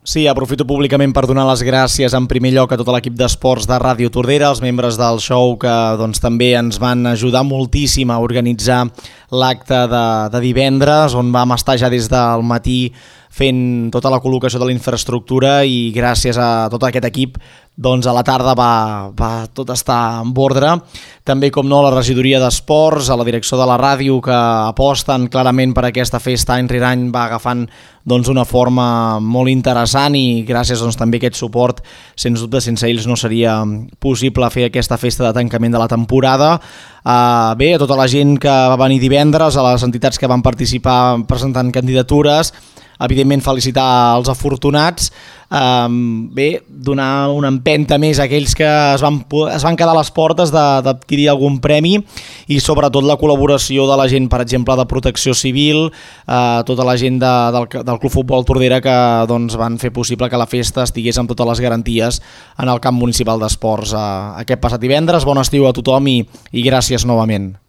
Sí, aprofito públicament per donar les gràcies en primer lloc a tot l'equip d'esports de Ràdio Tordera, els membres del show que també ens van ajudar moltíssim a organitzar l'acte de divendres, on vam estar ja des del matí fent tota la col·locació de la infraestructura, i gràcies a tot aquest equip a la tarda va tot estar en ordre. També, com no, la regidoria d'esports, a la direcció de la ràdio, que aposten clarament per aquesta festa any rere any, va agafant una forma molt interessant, i gràcies també a aquest suport, sens dubte sense ells no seria possible fer aquesta festa de tancament de la temporada. Bé, a tota la gent que va venir divendres, a les entitats que van participar presentant candidatures, evidentment felicitar els afortunats, bé, donar una empenta més a aquells que es van quedar a les portes d'adquirir algun premi, i sobretot la col·laboració de la gent, per exemple, de Protecció Civil, tota la gent del Club Futbol Tordera, que van fer possible que la festa estigués amb totes les garanties en el camp municipal d'esports aquest passat divendres. Bon estiu a tothom i gràcies novament.